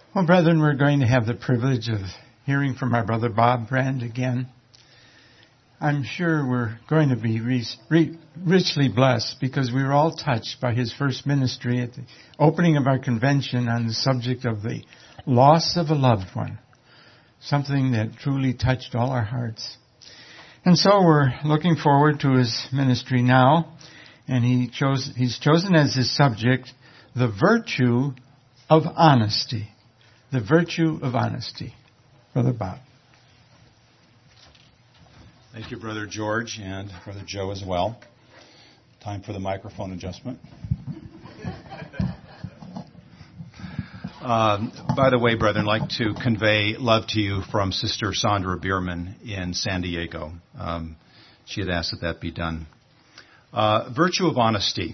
Well, brethren, we're going to have the privilege of hearing from our brother Bob Brand again. I'm sure we're going to be richly blessed because we were all touched by his first ministry at the opening of our convention on the subject of the loss of a loved one, something that truly touched all our hearts. And so we're looking forward to his ministry now, and he's chosen as his subject the virtue of honesty. The virtue of honesty. Brother Bob. Thank you, Brother George, and Brother Joe as well. Time for the microphone adjustment. By the way, brethren, I'd like to convey love to you from Sister Sandra Bierman in San Diego. She had asked that be done. Virtue of honesty.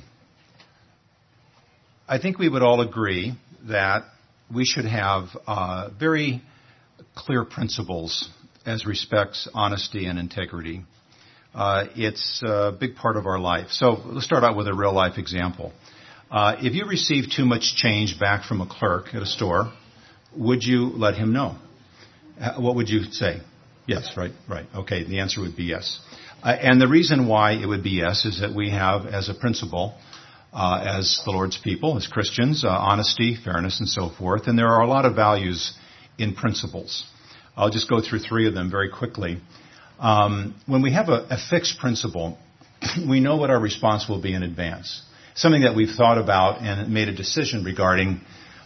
I think we would all agree that we should have very clear principles as respects honesty and integrity. It's a big part of our life. So let's start out with a real life example. If you receive too much change back from a clerk at a store, would you let him know? What would you say? Yes, right. Okay, the answer would be yes. And the reason why it would be yes is that we have as a principle, as the Lord's people, as Christians, honesty, fairness, and so forth. And there are a lot of values in principles. I'll just go through three of them very quickly. When we have a fixed principle, we know what our response will be in advance. Something that we've thought about and made a decision regarding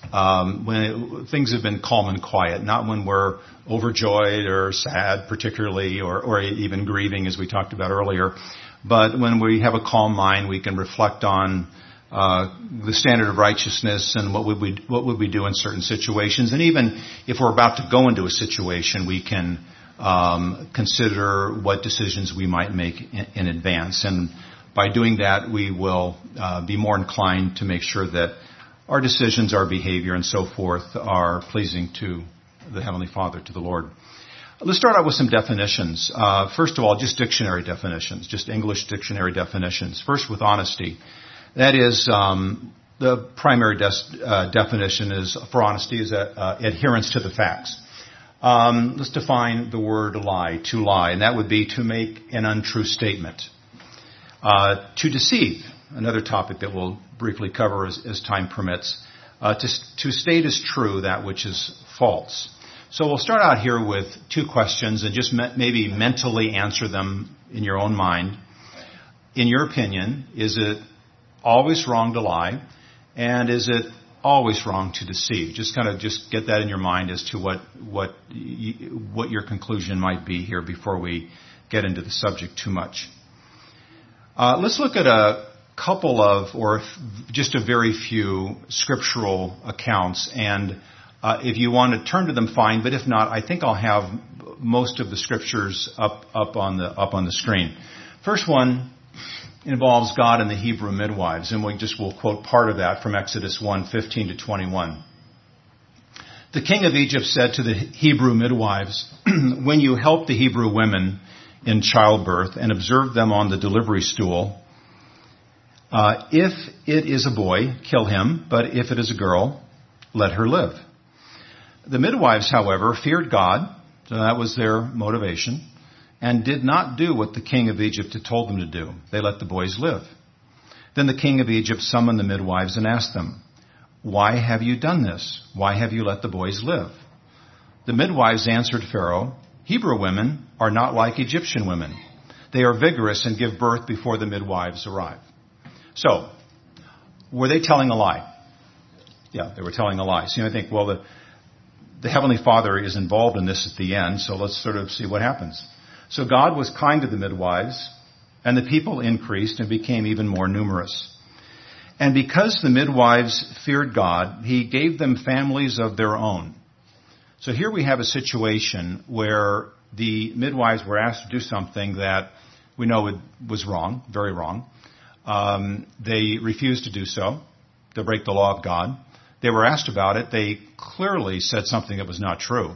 when things have been calm and quiet, not when we're overjoyed or sad particularly or even grieving as we talked about earlier. But when we have a calm mind, we can reflect on the standard of righteousness and what would we do in certain situations. And even if we're about to go into a situation, we can consider what decisions we might make in advance. And by doing that, we will be more inclined to make sure that our decisions, our behavior, and so forth are pleasing to the Heavenly Father, to the Lord. Let's start out with some definitions. First of all, just dictionary definitions, just English dictionary definitions. First, with honesty. That is, the primary definition is for honesty is adherence to the facts. Let's define the word lie, to lie, and that would be to make an untrue statement. To deceive, another topic that we'll briefly cover as time permits. To state as true that which is false. So we'll start out here with two questions and just maybe mentally answer them in your own mind. In your opinion, is it always wrong to lie? And is it always wrong to deceive? Just get that in your mind as to what your conclusion might be here before we get into the subject too much. Let's look at a couple of, or just a very few scriptural accounts, and if you want to turn to them, fine. But if not, I think I'll have most of the scriptures up on the screen. First one involves God and the Hebrew midwives, and we'll quote part of that from Exodus 1:15 to 21. The king of Egypt said to the Hebrew midwives, "When you help the Hebrew women in childbirth and observe them on the delivery stool, if it is a boy, kill him, but if it is a girl, let her live." The midwives, however, feared God, so that was their motivation, and did not do what the king of Egypt had told them to do. They let the boys live. Then the king of Egypt summoned the midwives and asked them, "Why have you done this? Why have you let the boys live?" The midwives answered Pharaoh, "Hebrew women are not like Egyptian women. They are vigorous and give birth before the midwives arrive." So, were they telling a lie? Yeah, they were telling a lie. So I think, well, the Heavenly Father is involved in this at the end, so let's sort of see what happens. So God was kind to the midwives, and the people increased and became even more numerous. And because the midwives feared God, He gave them families of their own. So here we have a situation where the midwives were asked to do something that we know was wrong, very wrong. They refused to do so. They break the law of God. They were asked about it. They clearly said something that was not true.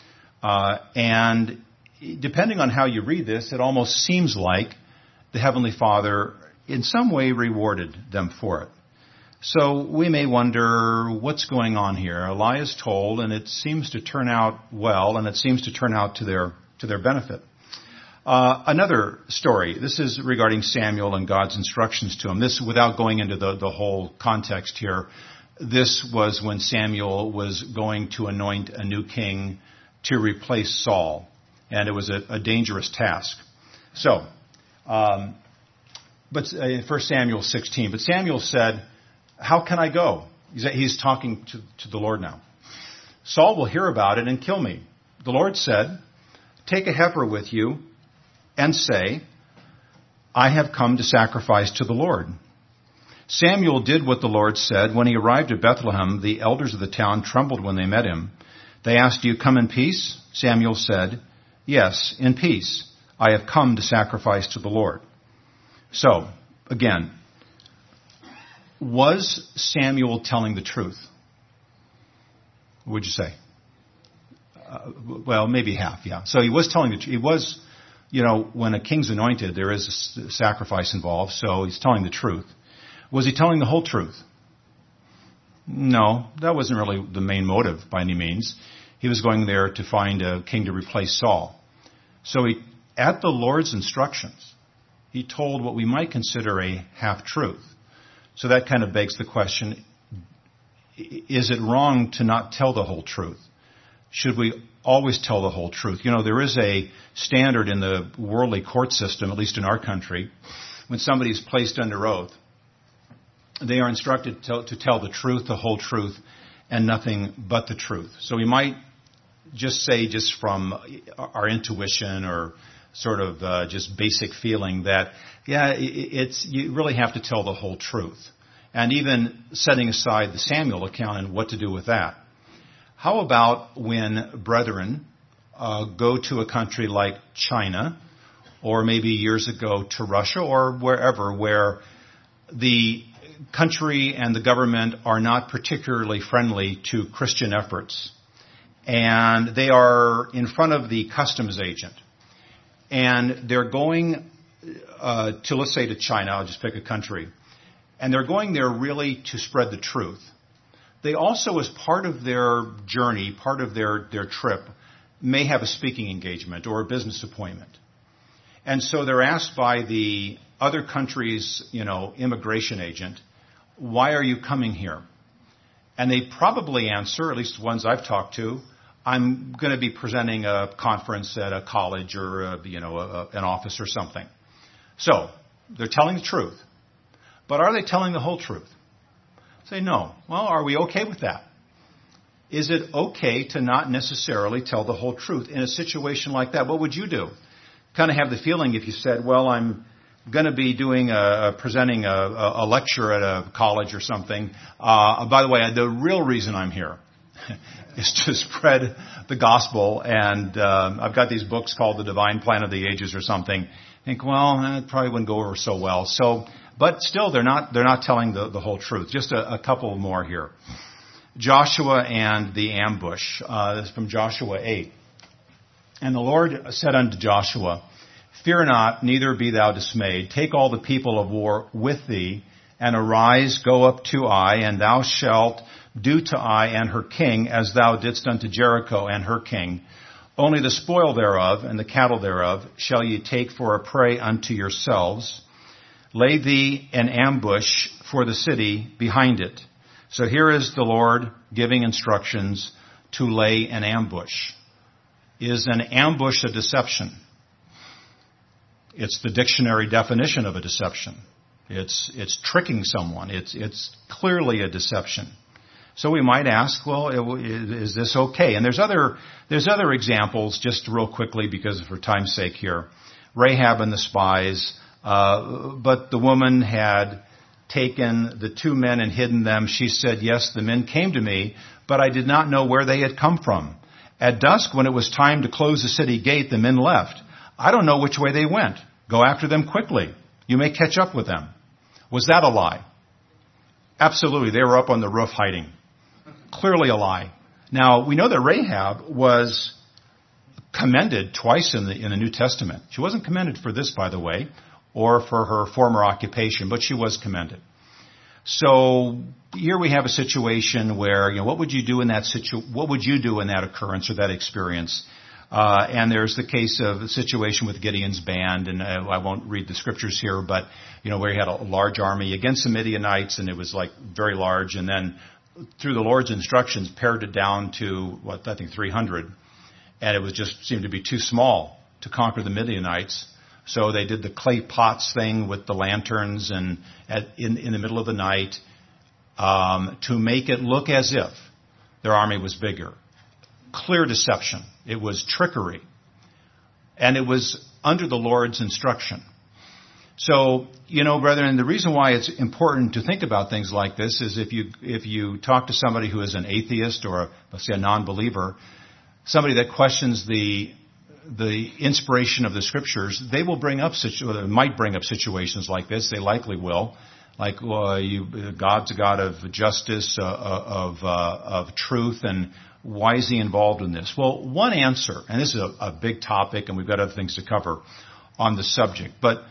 And depending on how you read this, it almost seems like the Heavenly Father in some way rewarded them for it. So we may wonder what's going on here. A lie is told, and it seems to turn out well, and it seems to turn out to their benefit. Another story. This is regarding Samuel and God's instructions to him. This, without going into the whole context here, this was when Samuel was going to anoint a new king to replace Saul, and it was a dangerous task. So, but in 1 Samuel 16, but Samuel said, "How can I go?" He's talking to the Lord now. "Saul will hear about it and kill me." The Lord said, "Take a heifer with you and say, 'I have come to sacrifice to the Lord.'" Samuel did what the Lord said. When he arrived at Bethlehem, the elders of the town trembled when they met him. They asked, "Do you come in peace?" Samuel said, "Yes, in peace. I have come to sacrifice to the Lord." So, again, was Samuel telling the truth? What would you say? Well, maybe half, yeah. So he was telling the truth. He was, when a king's anointed, there is a sacrifice involved, so he's telling the truth. Was he telling the whole truth? No, that wasn't really the main motive by any means. He was going there to find a king to replace Saul. So at the Lord's instructions, he told what we might consider a half-truth. So that kind of begs the question, is it wrong to not tell the whole truth? Should we always tell the whole truth? There is a standard in the worldly court system, at least in our country, when somebody is placed under oath, they are instructed to tell the truth, the whole truth, and nothing but the truth. So we might just say, just from our intuition or sort of just basic feeling, that, you really have to tell the whole truth. And even setting aside the Samuel account and what to do with that. How about when brethren go to a country like China, or maybe years ago to Russia, or wherever, where the country and the government are not particularly friendly to Christian efforts, and they are in front of the customs agent, and they're going to, let's say, to China, I'll just pick a country, and they're going there really to spread the truth. They also, as part of their journey, part of their trip, may have a speaking engagement or a business appointment. And so they're asked by the other country's, immigration agent, "Why are you coming here?" And they probably answer, at least the ones I've talked to, "I'm going to be presenting a conference at a college or, an office or something." So they're telling the truth. But are they telling the whole truth? Say no. Well, are we okay with that? Is it okay to not necessarily tell the whole truth in a situation like that? What would you do? Kind of have the feeling if you said, "Well, I'm going to be presenting a lecture at a college or something. By the way, the real reason I'm here is to spread the gospel, and I've got these books called The Divine Plan of the Ages or something." Think, well, that probably wouldn't go over so well. So, but still, they're not telling the whole truth. Just a couple more here. Joshua and the ambush. This is from Joshua 8. "And the Lord said unto Joshua, Fear not, neither be thou dismayed. Take all the people of war with thee, and arise, go up to Ai, and thou shalt do to Ai and her king as thou didst unto Jericho and her king. Only the spoil thereof and the cattle thereof shall ye take for a prey unto yourselves. Lay thee an ambush for the city behind it." So here is the Lord giving instructions to lay an ambush. Is an ambush a deception? It's the dictionary definition of a deception. It's tricking someone. It's clearly a deception. So we might ask, well, is this okay? And there's other examples, just real quickly, because for time's sake here. Rahab and the spies, but the woman had taken the two men and hidden them. She said, "Yes, the men came to me, but I did not know where they had come from. At dusk, when it was time to close the city gate, the men left. I don't know which way they went. Go after them quickly. You may catch up with them." Was that a lie? Absolutely. They were up on the roof hiding. Clearly a lie. Now, we know that Rahab was commended twice in the New Testament. She wasn't commended for this, by the way, or for her former occupation, but she was commended. So here we have a situation where, what would you do in that occurrence or that experience? And there's the case of the situation with Gideon's band, and I won't read the scriptures here, but, where he had a large army against the Midianites, and it was like very large, and then through the Lord's instructions pared it down to, 300, and it was just seemed to be too small to conquer the Midianites. So they did the clay pots thing with the lanterns and in the middle of the night to make it look as if their army was bigger. Clear deception. It was trickery. And it was under the Lord's instruction. So, brethren, the reason why it's important to think about things like this is if you talk to somebody who is an atheist or, let's say, a non-believer, somebody that questions the inspiration of the scriptures, they will might bring up situations like this. They likely will. Like, God's a God of justice, of truth, and why is he involved in this? Well, one answer, and this is a big topic, and we've got other things to cover on the subject, but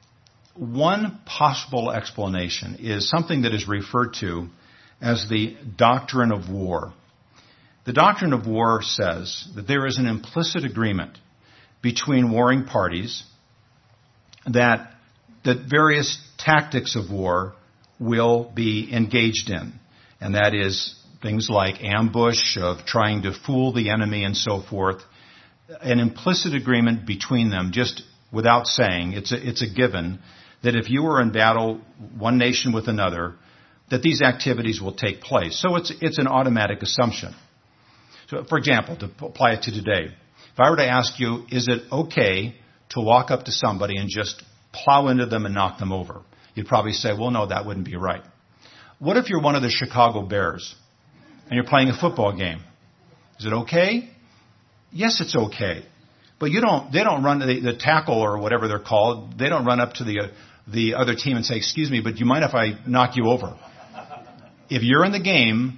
one possible explanation is something that is referred to as the doctrine of war. The doctrine of war says that there is an implicit agreement between warring parties that various tactics of war will be engaged in. And that is things like ambush, of trying to fool the enemy and so forth. An implicit agreement between them, just without saying, it's a given, that if you were in battle, one nation with another, that these activities will take place. So it's an automatic assumption. So, for example, to apply it to today, if I were to ask you, is it okay to walk up to somebody and just plow into them and knock them over? You'd probably say, well, no, that wouldn't be right. What if you're one of the Chicago Bears and you're playing a football game? Is it okay? Yes, it's okay. But they don't run the tackle or whatever they're called. They don't run up to the other team and say, excuse me, but do you mind if I knock you over? If you're in the game,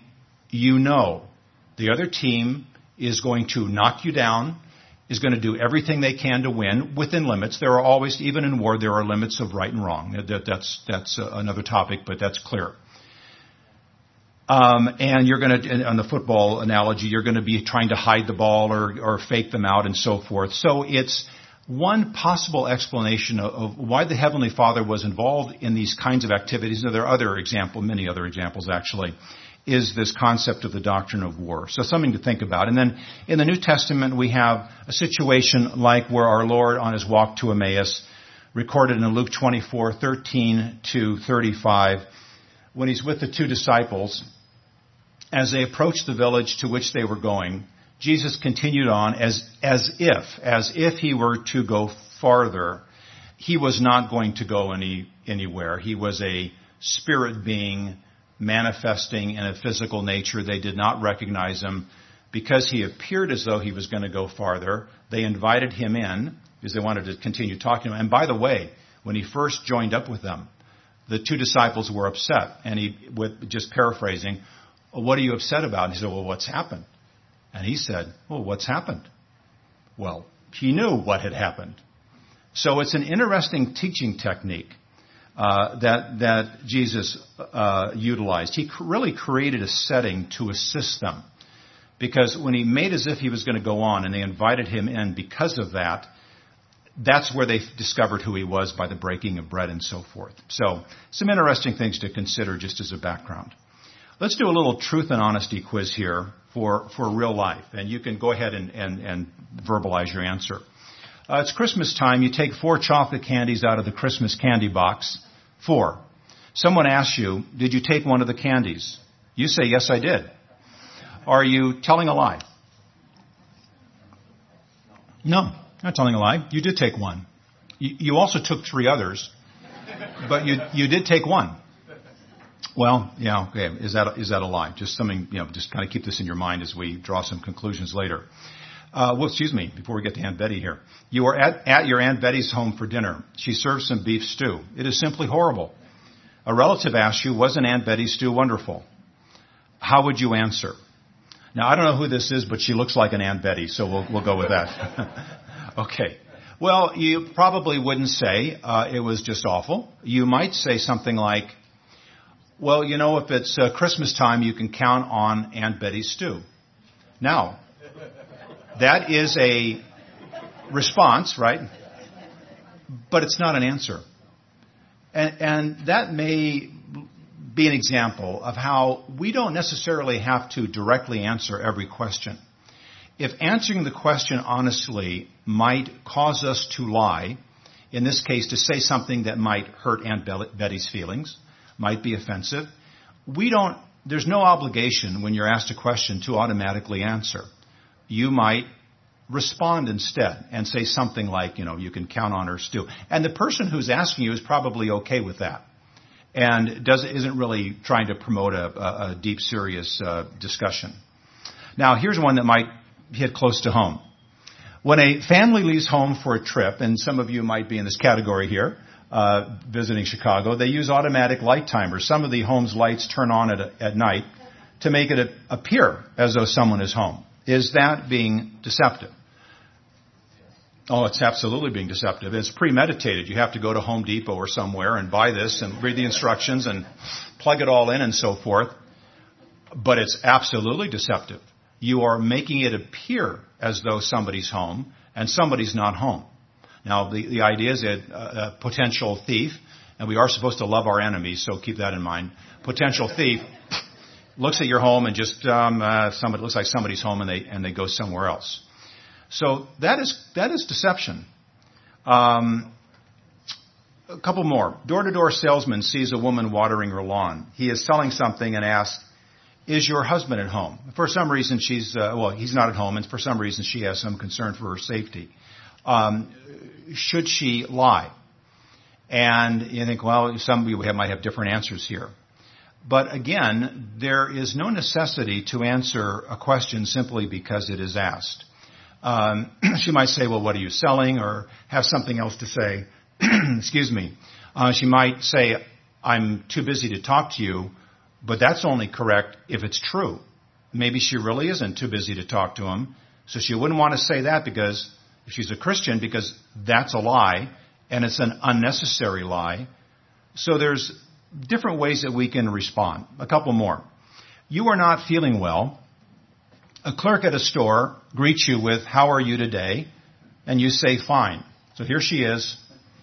the other team is going to knock you down, is going to do everything they can to win within limits. There are always, even in war, there are limits of right and wrong. That's another topic, but that's clear. And you're going to, on the football analogy, you're going to be trying to hide the ball or fake them out and so forth. So it's one possible explanation of why the Heavenly Father was involved in these kinds of activities. Now, there are many other examples actually, is this concept of the doctrine of war. So something to think about. And then in the New Testament, we have a situation like where our Lord on his walk to Emmaus, recorded in Luke 24:13 to 35, when he's with the two disciples, as they approached the village to which they were going, Jesus continued on as if he were to go farther. He was not going to go anywhere. He was a spirit being manifesting in a physical nature. They did not recognize him. Because he appeared as though he was going to go farther, they invited him in because they wanted to continue talking to him. And by the way, when he first joined up with them, the two disciples were upset. And just paraphrasing, what are you upset about? And he said, well, what's happened? And he said, well, what's happened? Well, he knew what had happened. So it's an interesting teaching technique that Jesus utilized. He really created a setting to assist them. Because when he made as if he was going to go on and they invited him in because of that, that's where they discovered who he was by the breaking of bread and so forth. So some interesting things to consider just as a background. Let's do a little truth and honesty quiz here for real life. And you can go ahead and verbalize your answer. It's Christmas time. You take 4 chocolate candies out of the Christmas candy box. 4. Someone asks you, did you take one of the candies? You say, yes, I did. Are you telling a lie? No, not telling a lie. You did take one. You also took 3 others, but you did take one. Well, yeah, okay. Is that a lie? Just something, just kind of keep this in your mind as we draw some conclusions later. Excuse me, before we get to Aunt Betty here. You are at your Aunt Betty's home for dinner. She serves some beef stew. It is simply horrible. A relative asks you, wasn't Aunt Betty's stew wonderful? How would you answer? Now, I don't know who this is, but she looks like an Aunt Betty, so we'll go with that. Okay. Well, you probably wouldn't say it was just awful. You might say something like, Well, if it's Christmas time, you can count on Aunt Betty's stew. Now, that is a response, right? But it's not an answer. And that may be an example of how we don't necessarily have to directly answer every question. If answering the question honestly might cause us to lie, in this case to say something that might hurt Aunt Betty's feelings, might be offensive, there's no obligation when you're asked a question to automatically answer. You might respond instead and say something like, you can count on her stew. And the person who's asking you is probably okay with that and isn't really trying to promote a deep, serious discussion. Now, here's one that might hit close to home. When a family leaves home for a trip, and some of you might be in this category here, visiting Chicago, they use automatic light timers. Some of the home's lights turn on at night to make it appear as though someone is home. Is that being deceptive? Oh, it's absolutely being deceptive. It's premeditated. You have to go to Home Depot or somewhere and buy this and read the instructions and plug it all in and so forth. But it's absolutely deceptive. You are making it appear as though somebody's home and somebody's not home. Now, the idea is that a potential thief, and we are supposed to love our enemies, so keep that in mind. Potential thief looks at your home and just somebody looks like somebody's home, and they go somewhere else. So that is deception. A couple more. Door-to-door salesman sees a woman watering her lawn. He is selling something and asks, "Is your husband at home?" For some reason, he's not at home, and for some reason, she has some concern for her safety. Should she lie? And you think, well, some of you might have different answers here. But again, there is no necessity to answer a question simply because it is asked. She might say, well, what are you selling? Or have something else to say. Excuse me. She might say, I'm too busy to talk to you, but that's only correct if it's true. Maybe she really isn't too busy to talk to him. So she wouldn't want to say that because if she's a Christian, because that's a lie, and it's an unnecessary lie. So there's different ways that we can respond. A couple more. You are not feeling well. A clerk at a store greets you with, "How are you today?" And you say, "Fine." So here she is.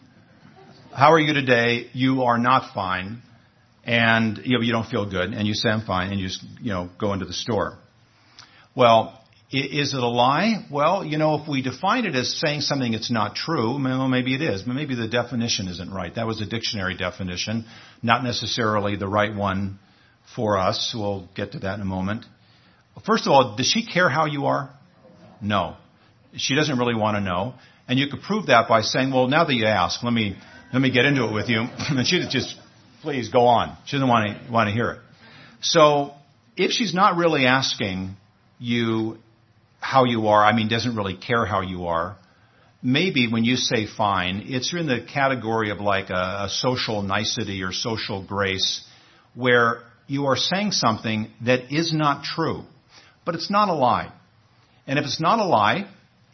"How are you today?" You are not fine. And you don't feel good. And you say, "I'm fine." And you just, go into the store. Well, is it a lie? Well, if we define it as saying something that's not true, well, maybe it is. But maybe the definition isn't right. That was a dictionary definition, not necessarily the right one for us. We'll get to that in a moment. First of all, does she care how you are? No. She doesn't really want to know. And you could prove that by saying, well, now that you ask, let me get into it with you. And she just, please go on. She doesn't want to hear it. So if she's not really asking you how you are, doesn't really care how you are, maybe when you say fine, it's in the category of like a social nicety or social grace where you are saying something that is not true, but it's not a lie. And if it's not a lie,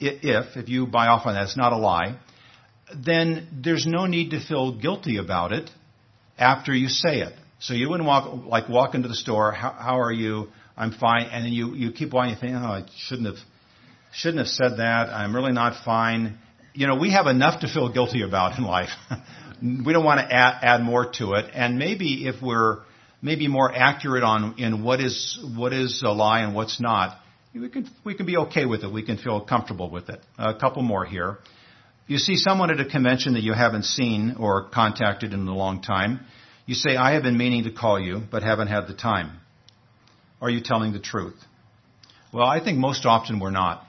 if you buy off on that, it's not a lie, then there's no need to feel guilty about it after you say it. So you wouldn't walk into the store, how are you? I'm fine. And then you keep walking, you think, oh, I shouldn't have said that. I'm really not fine. We have enough to feel guilty about in life. We don't want to add more to it. And maybe if we're more accurate in what is a lie and what's not, we can be okay with it. We can feel comfortable with it. A couple more here. You see someone at a convention that you haven't seen or contacted in a long time. You say, I have been meaning to call you, but haven't had the time. Are you telling the truth? Well, I think most often we're not.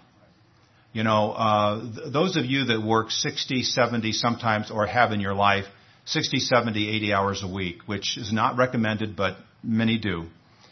Those of you that work 60, 70 sometimes, or have in your life 60, 70, 80 hours a week, which is not recommended, but many do,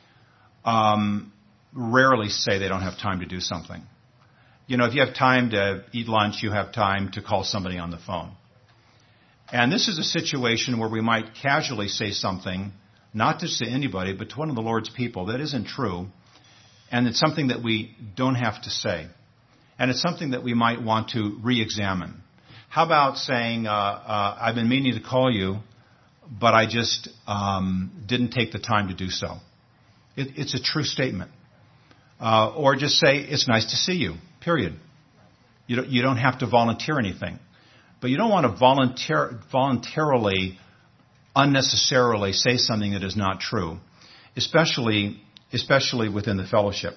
rarely say they don't have time to do something. If you have time to eat lunch, you have time to call somebody on the phone. And this is a situation where we might casually say something, not just to anybody, but to one of the Lord's people that isn't true, and it's something that we don't have to say. And it's something that we might want to re-examine. How about saying, I've been meaning to call you, but I just didn't take the time to do so. It's a true statement. Or just say, it's nice to see you, period. You don't have to volunteer anything. But you don't want to voluntarily, unnecessarily say something that is not true, especially within the fellowship.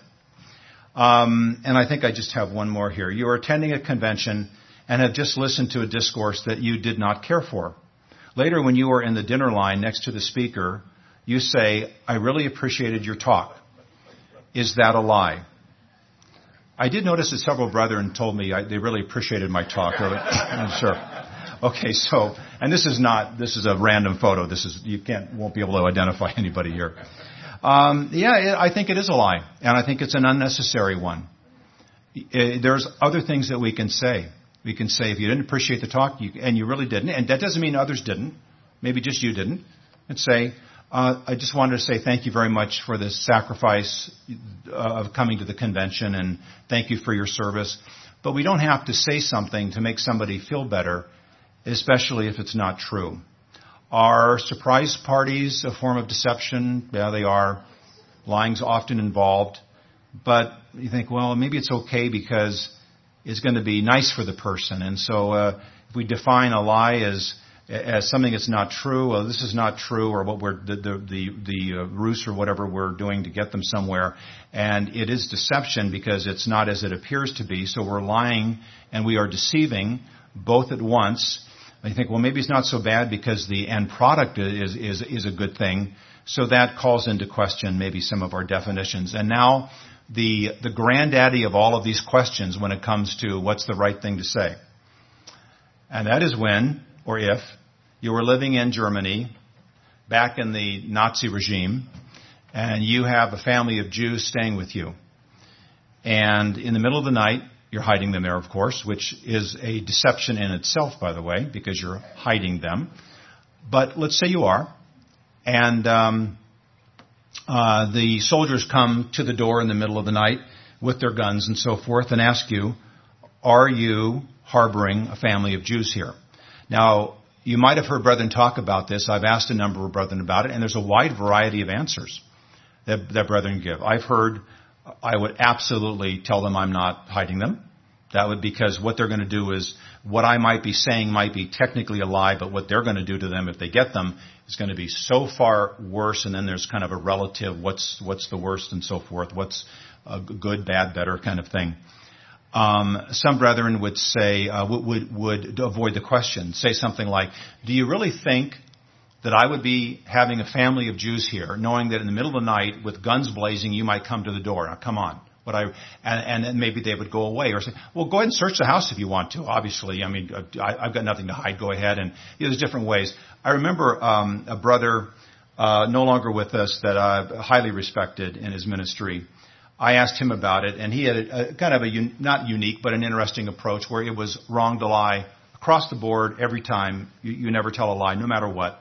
And I think I just have one more here. You are attending a convention and have just listened to a discourse that you did not care for. Later, when you are in the dinner line next to the speaker, you say, I really appreciated your talk. Is that a lie? I did notice that several brethren told me they really appreciated my talk. I'm sure. Okay, so, and this is a random photo. Won't be able to identify anybody here. I think it is a lie, and I think it's an unnecessary one. There's other things that we can say. We can say, if you didn't appreciate the talk, and you really didn't, and that doesn't mean others didn't, maybe just you didn't, and say, I just wanted to say thank you very much for the sacrifice of coming to the convention, and thank you for your service. But we don't have to say something to make somebody feel better, especially if it's not true. Are surprise parties a form of deception? Yeah, they are. Lying's often involved. But you think, well, maybe it's okay because it's going to be nice for the person. And so if we define a lie as something that's not true, well, this is not true, or what we're the ruse or whatever we're doing to get them somewhere, and it is deception because it's not as it appears to be. So we're lying and we are deceiving both at once. I think, well, maybe it's not so bad because the end product is a good thing. So that calls into question maybe some of our definitions. And now the granddaddy of all of these questions when it comes to what's the right thing to say. And that is when, or if, you were living in Germany back in the Nazi regime, and you have a family of Jews staying with you. And in the middle of the night, you're hiding them there, of course, which is a deception in itself, by the way, because you're hiding them. But let's say you are. And the soldiers come to the door in the middle of the night with their guns and so forth and ask you, are you harboring a family of Jews here? Now, you might have heard brethren talk about this. I've asked a number of brethren about it, and there's a wide variety of answers that brethren give. I've heard I would absolutely tell them I'm not hiding them. That would, because what they're going to do is, what I might be saying might be technically a lie, but what they're going to do to them if they get them is going to be so far worse, and then there's kind of a relative, what's the worst and so forth, what's a good, bad, better kind of thing. Some brethren would say, would avoid the question, say something like, do you really think that I would be having a family of Jews here, knowing that in the middle of the night with guns blazing, you might come to the door? Now, come on. And then maybe they would go away or say, well, go ahead and search the house if you want to. Obviously, I mean, I've got nothing to hide. Go ahead. And there's different ways. I remember a brother no longer with us that I highly respected in his ministry. I asked him about it, and he had a kind of not unique, but an interesting approach where it was wrong to lie across the board every time. You never tell a lie, no matter what.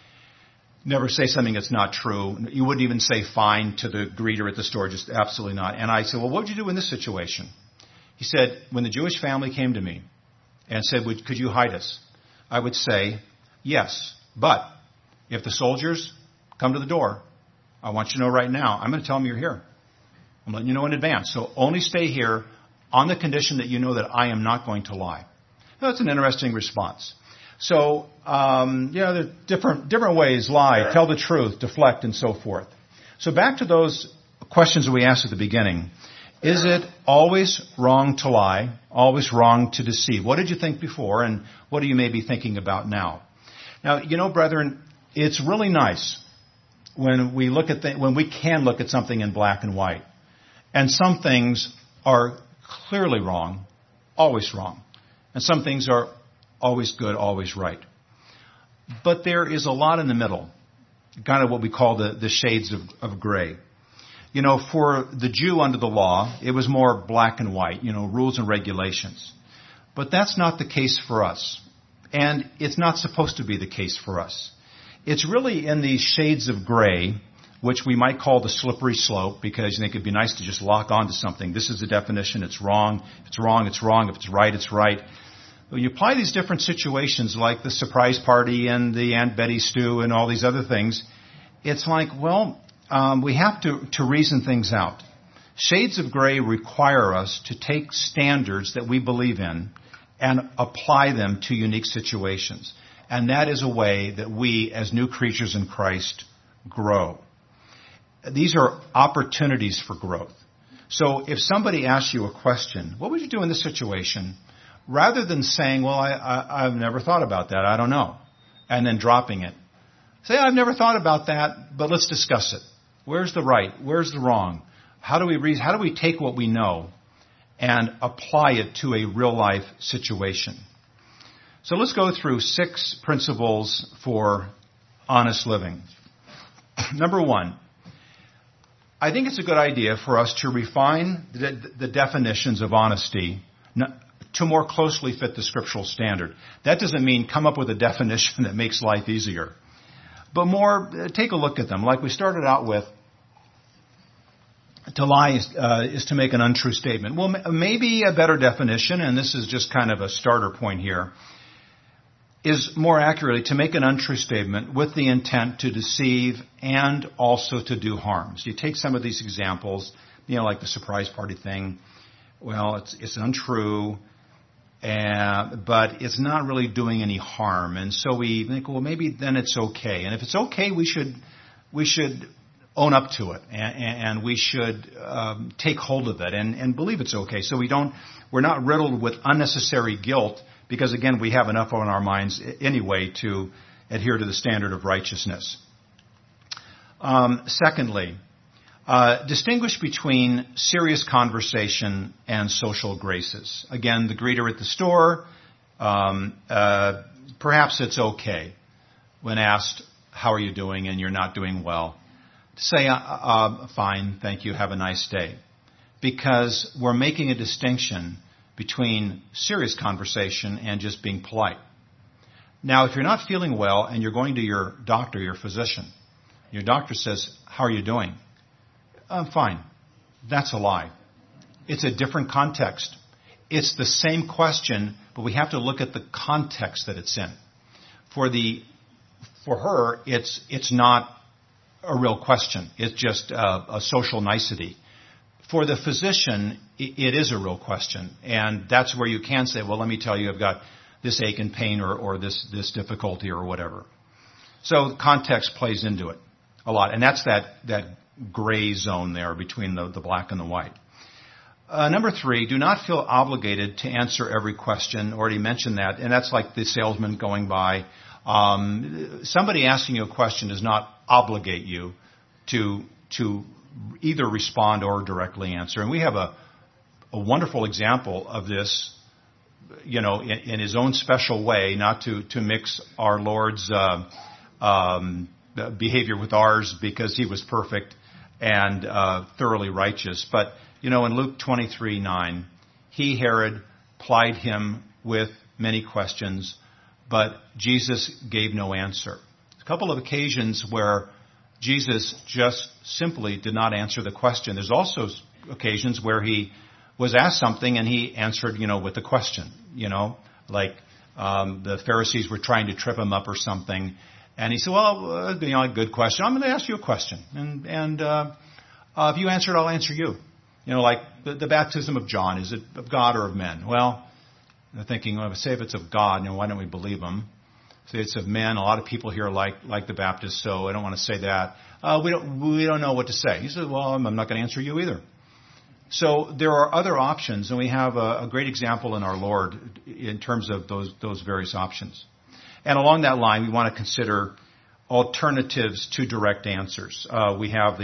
Never say something that's not true. You wouldn't even say fine to the greeter at the store, just absolutely not. And I said, well, what would you do in this situation? He said, when the Jewish family came to me and said, could you hide us? I would say, yes, but if the soldiers come to the door, I want you to know right now, I'm going to tell them you're here. I'm letting you know in advance. So only stay here on the condition that you know that I am not going to lie. Now, that's an interesting response. So, there are different ways: lie, tell the truth, deflect, and so forth. So back to those questions that we asked at the beginning. Is it always wrong to lie, always wrong to deceive? What did you think before, and what are you maybe thinking about now? Now, brethren, it's really nice when we when we can look at something in black and white. And some things are clearly wrong, always wrong. And some things are always good, always right. But there is a lot in the middle, kind of what we call the shades of gray. For the Jew under the law, it was more black and white, rules and regulations. But that's not the case for us. And it's not supposed to be the case for us. It's really in these shades of gray, which we might call the slippery slope, because you think it'd be nice to just lock onto something. This is the definition. It's wrong. If it's wrong, it's wrong. If it's right, it's right. When you apply these different situations like the surprise party and the Aunt Betty stew and all these other things, it's like, well, we have to reason things out. Shades of gray require us to take standards that we believe in and apply them to unique situations. And that is a way that we, as new creatures in Christ, grow. These are opportunities for growth. So if somebody asks you a question, what would you do in this situation? Rather than saying, well, I've never thought about that, I don't know, and then dropping it. Say, I've never thought about that, but let's discuss it. Where's the right? Where's the wrong? How do we take what we know and apply it to a real-life situation? So let's go through 6 principles for honest living. Number 1, I think it's a good idea for us to refine the definitions of honesty to more closely fit the scriptural standard. That doesn't mean come up with a definition that makes life easier, but more take a look at them. Like we started out with, to lie is to make an untrue statement. Well, maybe a better definition, and this is just kind of a starter point here, is more accurately to make an untrue statement with the intent to deceive and also to do harm. So you take some of these examples, like the surprise party thing. Well, it's untrue, but it's not really doing any harm. And so we think, well, maybe then it's okay. And if it's okay, we should own up to it, and we should take hold of it and believe it's okay. So we're not riddled with unnecessary guilt, because again, we have enough on our minds anyway to adhere to the standard of righteousness. Secondly, distinguish between serious conversation and social graces. Again, the greeter at the store, perhaps it's okay when asked, how are you doing, and you're not doing well, to say, fine, thank you, have a nice day. Because we're making a distinction between serious conversation and just being polite. Now, if you're not feeling well and you're going to your doctor, your physician, your doctor says, how are you doing? I'm fine. That's a lie. It's a different context. It's the same question, but we have to look at the context that it's in. For her, it's not a real question. It's just a social nicety. For the physician, it is a real question. And that's where you can say, well, let me tell you, I've got this ache and pain or this difficulty or whatever. So context plays into it a lot. And that's that gray zone there between the black and the white. Number 3, do not feel obligated to answer every question. Already mentioned that. And that's like the salesman going by. Somebody asking you a question does not obligate you to either respond or directly answer. And we have a wonderful example of this, in his own special way, not to mix our Lord's behavior with ours, because he was perfect and thoroughly righteous. But, in Luke 23:9, he, Herod, plied him with many questions, but Jesus gave no answer. A couple of occasions where Jesus just simply did not answer the question. There's also occasions where he was asked something and he answered, with the question, like the Pharisees were trying to trip him up or something. And he said, well, a good question. I'm going to ask you a question. And if you answer it, I'll answer you. Like the baptism of John, is it of God or of men? Well, they're thinking, well, say if it's of God, why don't we believe him? Say it's of men. A lot of people here like the Baptists, so I don't want to say that. We don't know what to say. He said, well, I'm not going to answer you either. So there are other options, and we have a great example in our Lord in terms of those various options. And along that line, we want to consider alternatives to direct answers. We have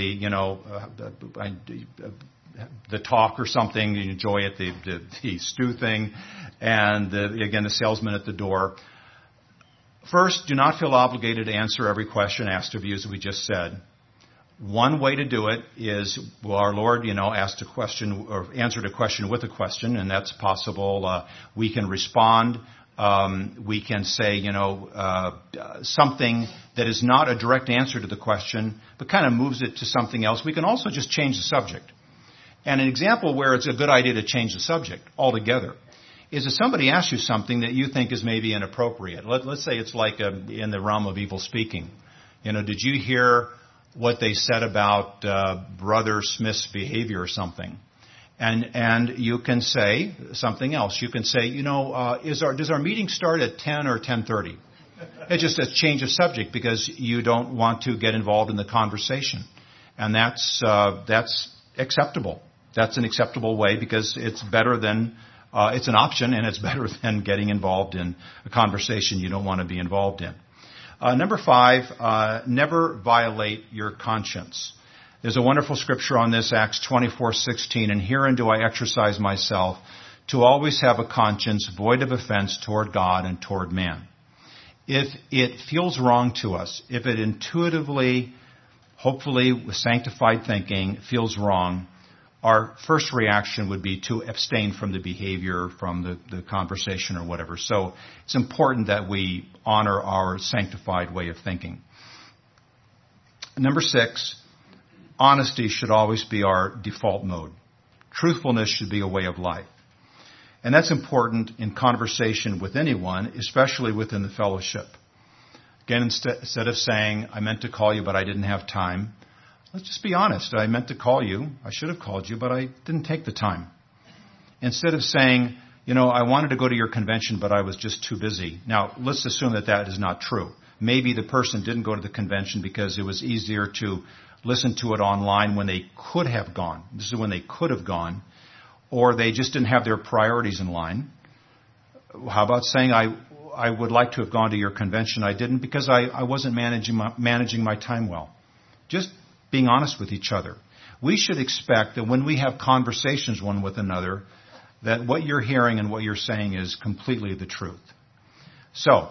the talk or something, you enjoy it, the stew thing, and again, the salesman at the door. First, do not feel obligated to answer every question asked of you, as we just said. One way to do it is, well, our Lord, asked a question or answered a question with a question, and that's possible. We can respond. We can say, something that is not a direct answer to the question, but kind of moves it to something else. We can also just change the subject. And an example where it's a good idea to change the subject altogether is if somebody asks you something that you think is maybe inappropriate. Let's say it's like in the realm of evil speaking. Did you hear what they said about Brother Smith's behavior or something? And you can say something else. You can say, does our meeting start at 10 or 10:30? It's just a change of subject because you don't want to get involved in the conversation. And that's acceptable. That's an acceptable way because it's better than, it's an option and it's better than getting involved in a conversation you don't want to be involved in. Number 5, never violate your conscience. There's a wonderful scripture on this, Acts 24:16, and herein do I exercise myself to always have a conscience void of offense toward God and toward man. If it feels wrong to us, if it intuitively, hopefully with sanctified thinking, feels wrong, our first reaction would be to abstain from the behavior, from the conversation or whatever. So it's important that we honor our sanctified way of thinking. Number 6, honesty should always be our default mode. Truthfulness should be a way of life. And that's important in conversation with anyone, especially within the fellowship. Again, instead of saying, I meant to call you, but I didn't have time, let's just be honest. I meant to call you. I should have called you, but I didn't take the time. Instead of saying, I wanted to go to your convention, but I was just too busy. Now, let's assume that is not true. Maybe the person didn't go to the convention because it was easier to listen to it online when they could have gone. This is when they could have gone. Or they just didn't have their priorities in line. How about saying, I would like to have gone to your convention. I didn't because I wasn't managing my time well. Just being honest with each other. We should expect that when we have conversations one with another, that what you're hearing and what you're saying is completely the truth. So,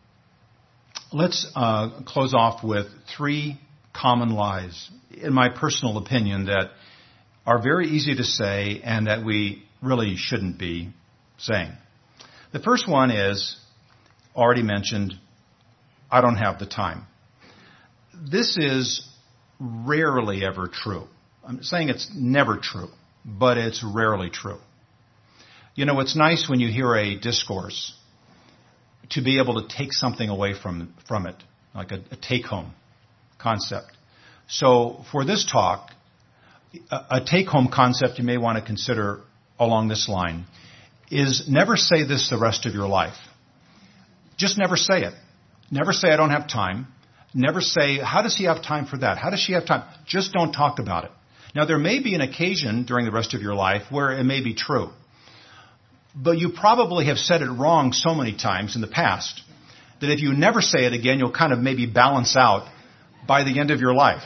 let's close off with 3 common lies, in my personal opinion, that are very easy to say and that we really shouldn't be saying. The first one is, already mentioned, I don't have the time. This is rarely ever true. I'm saying it's never true, but it's rarely true. It's nice when you hear a discourse to be able to take something away from it, like a take-home concept. So for this talk, a take-home concept you may want to consider along this line is never say this the rest of your life. Just never say it. Never say I don't have time. Never say, how does he have time for that? How does she have time? Just don't talk about it. Now, there may be an occasion during the rest of your life where it may be true. But you probably have said it wrong so many times in the past that if you never say it again, you'll kind of maybe balance out by the end of your life.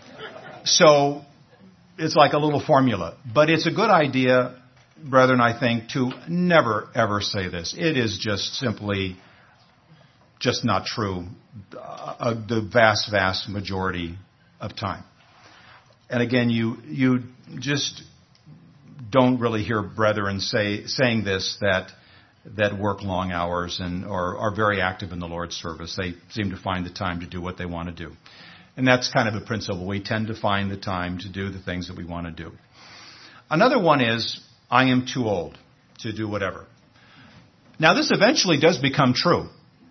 So it's like a little formula. But it's a good idea, brethren, I think, to never, ever say this. It is just simply just not true the vast, vast majority of time. And again, you just don't really hear brethren saying this that work long hours and or are very active in the Lord's service. They seem to find the time to do what they want to do. And that's kind of a principle. We tend to find the time to do the things that we want to do. Another one is, I am too old to do whatever. Now, this eventually does become true.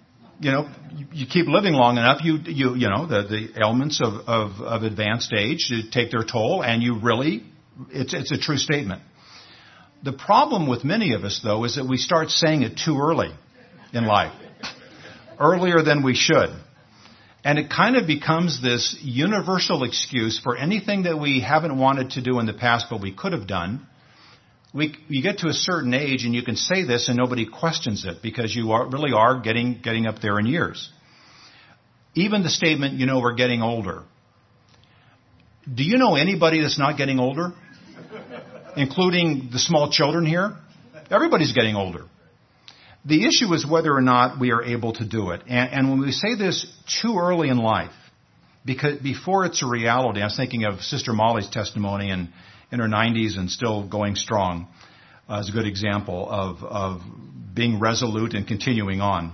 You keep living long enough, the ailments of advanced age take their toll, and it's a true statement. The problem with many of us, though, is that we start saying it too early in life, earlier than we should. And it kind of becomes this universal excuse for anything that we haven't wanted to do in the past, but we could have done. You get to a certain age and you can say this and nobody questions it because you really are getting up there in years. Even the statement, we're getting older. Do you know anybody that's not getting older? Including the small children here? Everybody's getting older. The issue is whether or not we are able to do it. And when we say this too early in life, because before it's a reality, I was thinking of Sister Molly's testimony in her 90s and still going strong as a good example of being resolute and continuing on.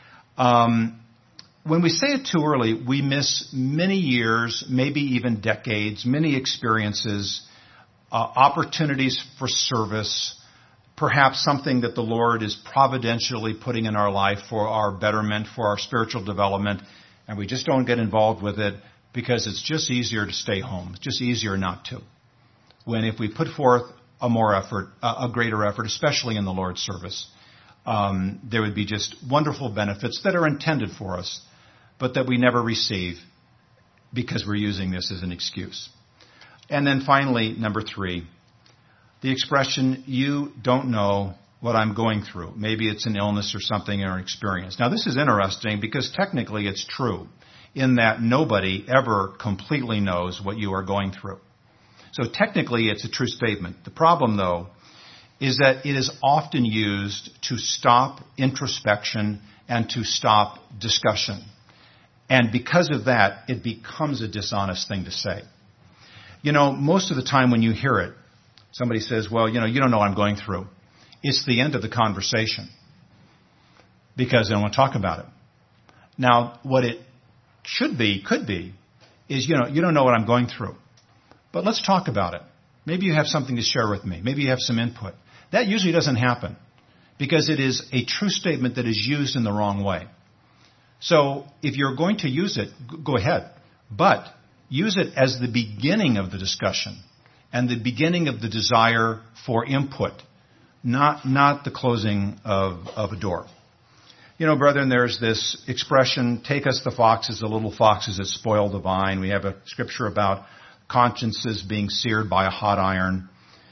When we say it too early, we miss many years, maybe even decades, many experiences, opportunities for service, perhaps something that the Lord is providentially putting in our life for our betterment, for our spiritual development, and we just don't get involved with it because it's just easier to stay home. It's just easier not to. When if we put forth a greater effort, especially in the Lord's service, there would be just wonderful benefits that are intended for us, but that we never receive because we're using this as an excuse. And then finally, number 3, the expression, you don't know what I'm going through. Maybe it's an illness or something or an experience. Now, this is interesting because technically it's true in that nobody ever completely knows what you are going through. So technically it's a true statement. The problem, though, is that it is often used to stop introspection and to stop discussion. And because of that, it becomes a dishonest thing to say. You know, most of the time when you hear it, somebody says, well, you don't know what I'm going through. It's the end of the conversation because they don't want to talk about it. Now, what it could be, is, you don't know what I'm going through. But let's talk about it. Maybe you have something to share with me. Maybe you have some input. That usually doesn't happen because it is a true statement that is used in the wrong way. So if you're going to use it, go ahead. But use it as the beginning of the discussion and the beginning of the desire for input, not the closing of a door. You know, brethren, there's this expression, take us the foxes, the little foxes that spoil the vine. We have a scripture about consciences being seared by a hot iron.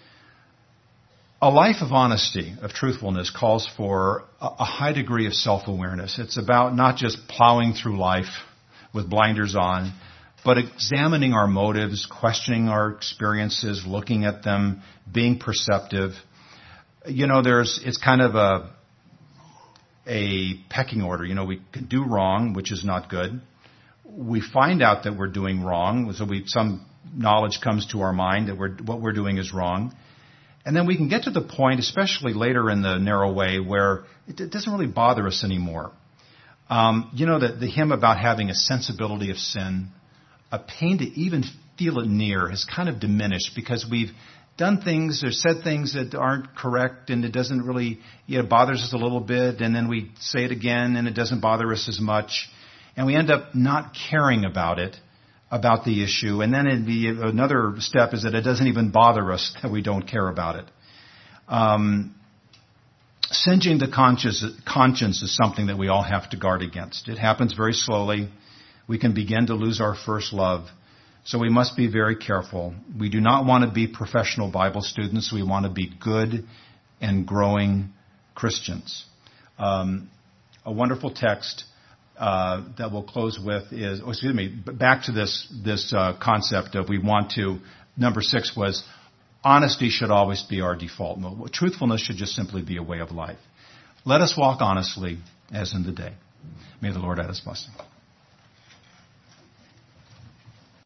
A life of honesty, of truthfulness, calls for a high degree of self-awareness. It's about not just plowing through life with blinders on, but examining our motives, questioning our experiences, looking at them, being perceptive. You know, it's kind of a pecking order. You know, we can do wrong, which is not good. We find out that we're doing wrong, so some knowledge comes to our mind that what we're doing is wrong. And then we can get to the point, especially later in the narrow way, where it doesn't really bother us anymore. You know, the hymn about having a sensibility of sin, a pain to even feel it near has kind of diminished because we've done things or said things that aren't correct, and it doesn't really, it bothers us a little bit, and then we say it again and it doesn't bother us as much. And we end up not caring about it, about the issue. And then another step is that it doesn't even bother us that we don't care about it. Singeing the conscience is something that we all have to guard against. It happens very slowly. We can begin to lose our first love. So we must be very careful. We do not want to be professional Bible students. We want to be good and growing Christians. A wonderful text that we'll close with is, back to this concept of number 6 was, honesty should always be our default mode. Truthfulness should just simply be a way of life. Let us walk honestly as in the day. May the Lord add his blessing.